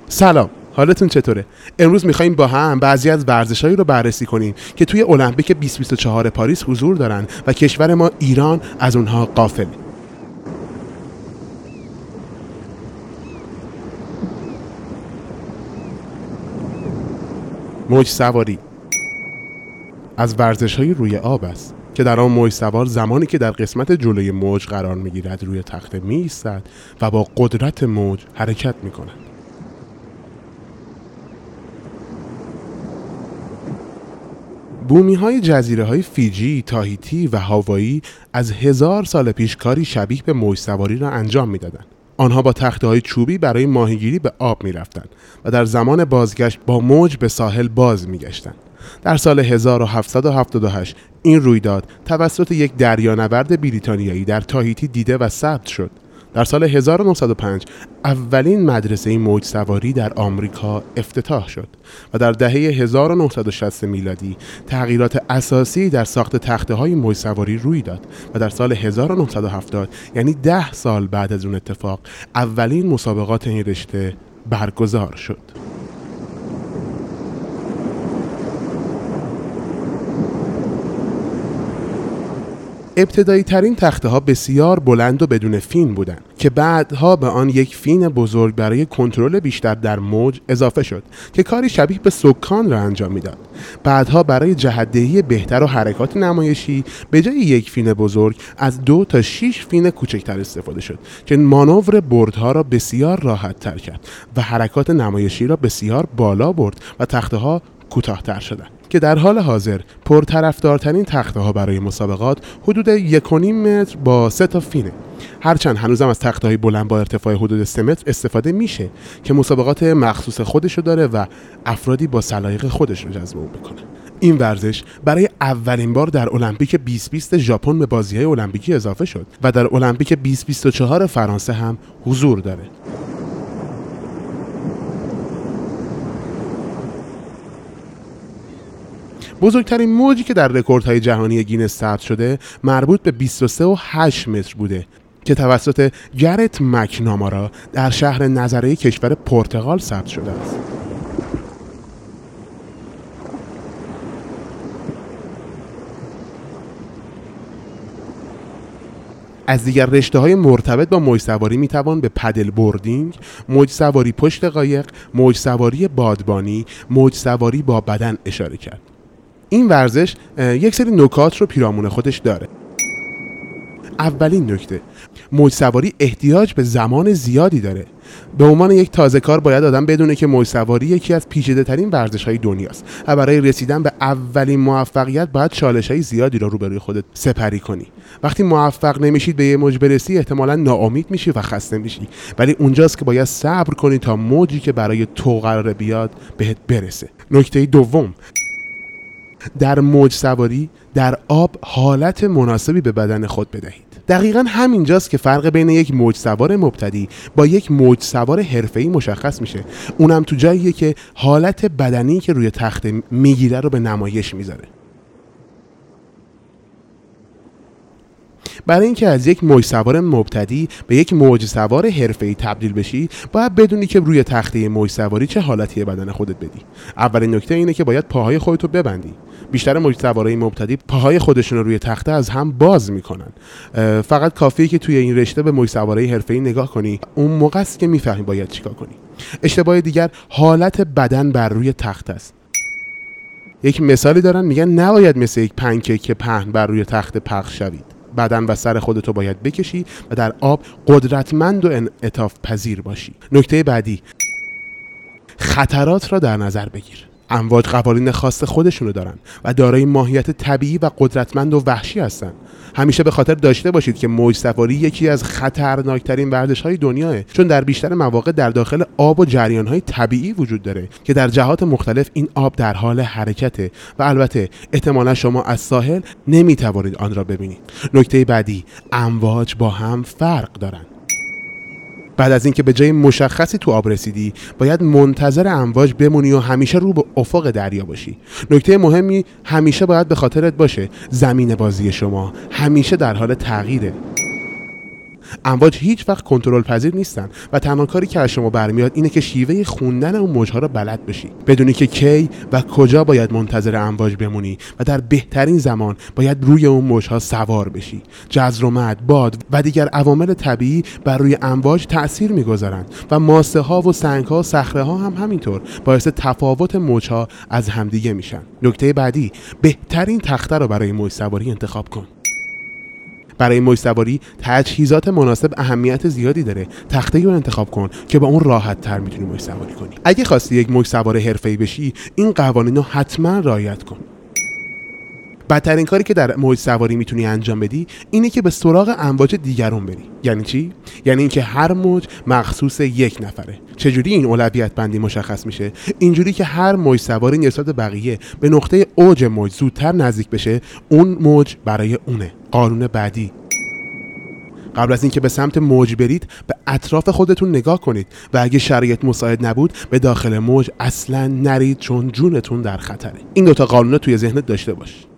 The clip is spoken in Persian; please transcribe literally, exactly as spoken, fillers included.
سلام، حالتون چطوره؟ امروز میخوایم با هم بعضی از ورزش‌هایی رو بررسی کنیم که توی المپیک بیست بیست و چهار پاریس حضور دارن و کشور ما ایران از اونها غافله. موج سواری از ورزش‌های روی آب است که در آن موج سوار زمانی که در قسمت جلوی موج قرار می‌گیرد روی تخته می‌ایستد و با قدرت موج حرکت می‌کند. بومی‌های جزیره‌های فیجی، تاهیتی و هاوایی از هزار سال پیش کاری شبیه به موج سواری را انجام می‌دادند. آنها با تخته‌های چوبی برای ماهیگیری به آب می‌رفتند و در زمان بازگشت با موج به ساحل باز می‌گشتند. در سال هزار و هفتصد و هفتاد و هشت این رویداد توسط یک دریانورد بریتانیایی در تاهیتی دیده و ثبت شد. در سال هزار و نهصد و پنج اولین مدرسه موج سواری در آمریکا افتتاح شد و در دهه هزار و نهصد و شصت میلادی تغییرات اساسی در ساخت تخته‌های موج سواری روی داد و در سال هزار و نهصد و هفتاد، یعنی ده سال بعد از اون اتفاق، اولین مسابقات این رشته برگزار شد. ابتدایی ترین تخته ها بسیار بلند و بدون فین بودند که بعدها به آن یک فین بزرگ برای کنترل بیشتر در موج اضافه شد که کاری شبیه به سکان را انجام میداد. بعدها برای جهت‌دهی بهتر و حرکات نمایشی به جای یک فین بزرگ از دو تا شش فین کوچکتر استفاده شد که مانور بردها را بسیار راحت تر کرد و حرکات نمایشی را بسیار بالا برد و تخته ها کوتاه‌تر شدند که در حال حاضر پرطرفدارترین تخته ها برای مسابقات حدود یک و نیم متر با سه تا فینه. هرچند هنوزم از تخته های بلند با ارتفاع حدود سه متر استفاده میشه که مسابقات مخصوص خودشو داره و افرادی با سلایق خودش رو جذب میکنه. این ورزش برای اولین بار در المپیک بیست بیست ژاپن به بازی‌های المپیکی اضافه شد و در المپیک بیست بیست و چهار فرانسه هم حضور داره. بزرگترین موجی که در رکوردهای جهانی گینس ثبت شده مربوط به بیست و سه و هشت متر بوده که توسط گرت مکنامارا در شهر نظره کشور پرتغال ثبت شده است. از دیگر رشته‌های مرتبط با موج سواری میتوان به پدل بوردینگ، موج سواری پشت قایق، موج سواری بادبانی، موج سواری با بدن اشاره کرد. این ورزش یک سری نکات رو پیرامون خودش داره. اولین نکته، موج سواری احتیاج به زمان زیادی داره. به عنوان یک تازه کار باید آدم بدونه که موج سواری یکی از پیچیده ترین ورزش‌های دنیاست و برای رسیدن به اولین موفقیت باید چالش‌های زیادی رو روبروی خودت سپری کنی. وقتی موفق نمیشید به یه موج برسی احتمالاً ناامید میشی و خسته میشی، ولی اونجاست که باید صبر کنی تا موجی که برای تو قراره بیاد بهت برسه. نکته دوم، در موج سواری در آب حالت مناسبی به بدن خود بدهید. دقیقاً همینجاست که فرق بین یک موج سوار مبتدی با یک موج سوار حرفه‌ای مشخص میشه. اونم تو جاییه که حالت بدنی که روی تخته میگیره رو به نمایش میذاره. برای اینکه از یک موج سوار مبتدی به یک موج سوار حرفه‌ای تبدیل بشی، باید بدونی که روی تخته موج سواری چه حالتی بدن خودت بدی. اولین نکته اینه که باید پاهای خودتو ببندی. بیشتر موج سوارای مبتدی پاهای خودشون رو روی تخته از هم باز میکنن. فقط کافیه که توی این رشته به موج سواری حرفه‌ای نگاه کنی، اون موقع است که میفهمی باید چیکار کنی. اشتباه دیگر حالت بدن بر روی تخته است. یک مثالی دارن، میگن نباید مثل یک پنکیک پهن بر روی تخته پخش شوید. بدن و سر خودتو باید بکشی و در آب قدرتمند و انعطاف پذیر باشی. نکته بعدی، خطرات را در نظر بگیر. امواج قوانین خاص خودشونو دارن و دارای ماهیت طبیعی و قدرتمند و وحشی هستن. همیشه به خاطر داشته باشید که موج سواری یکی از خطرناکترین ورزش‌های دنیاه، چون در بیشتر مواقع در داخل آب و جریان‌های طبیعی وجود داره که در جهات مختلف این آب در حال حرکته و البته احتمالا شما از ساحل نمیتوانید آن را ببینید. نکته بعدی، امواج با هم فرق دارن. بعد از اینکه به جای مشخصی تو آب رسیدی، باید منتظر امواج بمونی و همیشه رو به افق دریا باشی. نکته مهمی همیشه باید به خاطرت باشه، زمین بازی شما همیشه در حال تغییره. امواج هیچ وقت کنترل پذیر نیستن و تنها کاری که از شما برمیاد اینه که شیوه خوندن اون موج‌ها رو بلد بشی، بدونی که کی و کجا باید منتظر امواج بمونی و در بهترین زمان باید روی اون موج‌ها سوار بشی. جزر و مد، باد و دیگر عوامل طبیعی بر روی امواج تأثیر می‌گذارند و ماسه‌ها و سنگ‌ها و صخره‌ها هم همینطور باعث تفاوت موج‌ها از همدیگه میشن. نکته بعدی، بهترین تخته رو برای موج سواری انتخاب کن. برای موج سواری تجهیزات مناسب اهمیت زیادی داره. تخته رو انتخاب کن که با اون راحت تر میتونی موج سواری کنی. اگه خواستی یک موج سوار حرفه‌ای بشی، این قوانین رو حتما رعایت کن. بدترین کاری که در موج سواری میتونی انجام بدی اینه که به سراغ امواج دیگرون بری. یعنی چی؟ یعنی اینکه هر موج مخصوص یک نفره. چجوری این اولویت بندی مشخص میشه؟ اینجوری که هر موج سواری نسبت به بقیه به نقطه اوج موج زودتر نزدیک بشه، اون موج برای اونه. قانون بعدی، قبل از اینکه به سمت موج برید به اطراف خودتون نگاه کنید و اگه شرایط مساعد نبود به داخل موج اصلا نرید، چون جونتون در خطره. این دوتا قانون رو توی ذهنت داشته باش.